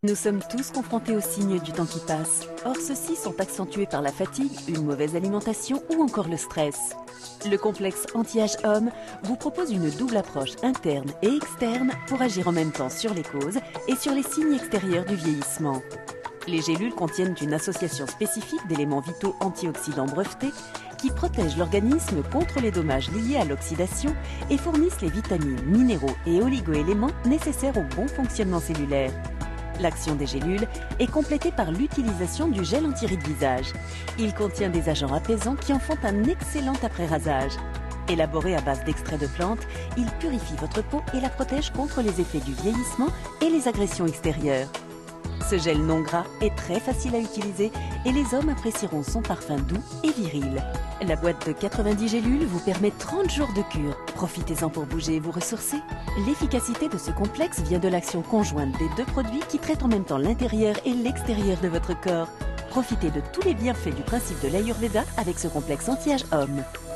Nous sommes tous confrontés aux signes du temps qui passe. Or, ceux-ci sont accentués par la fatigue, une mauvaise alimentation ou encore le stress. Le complexe anti-âge homme vous propose une double approche interne et externe pour agir en même temps sur les causes et sur les signes extérieurs du vieillissement. Les gélules contiennent une association spécifique d'éléments vitaux antioxydants brevetés qui protègent l'organisme contre les dommages liés à l'oxydation et fournissent les vitamines, minéraux et oligo-éléments nécessaires au bon fonctionnement cellulaire. L'action des gélules est complétée par l'utilisation du gel anti-rides visage. Il contient des agents apaisants qui en font un excellent après-rasage. Élaboré à base d'extraits de plantes, il purifie votre peau et la protège contre les effets du vieillissement et les agressions extérieures. Ce gel non gras est très facile à utiliser et les hommes apprécieront son parfum doux et viril. La boîte de 90 gélules vous permet 30 jours de cure. Profitez-en pour bouger et vous ressourcer. L'efficacité de ce complexe vient de l'action conjointe des deux produits qui traitent en même temps l'intérieur et l'extérieur de votre corps. Profitez de tous les bienfaits du principe de l'Ayurveda avec ce complexe anti-âge homme.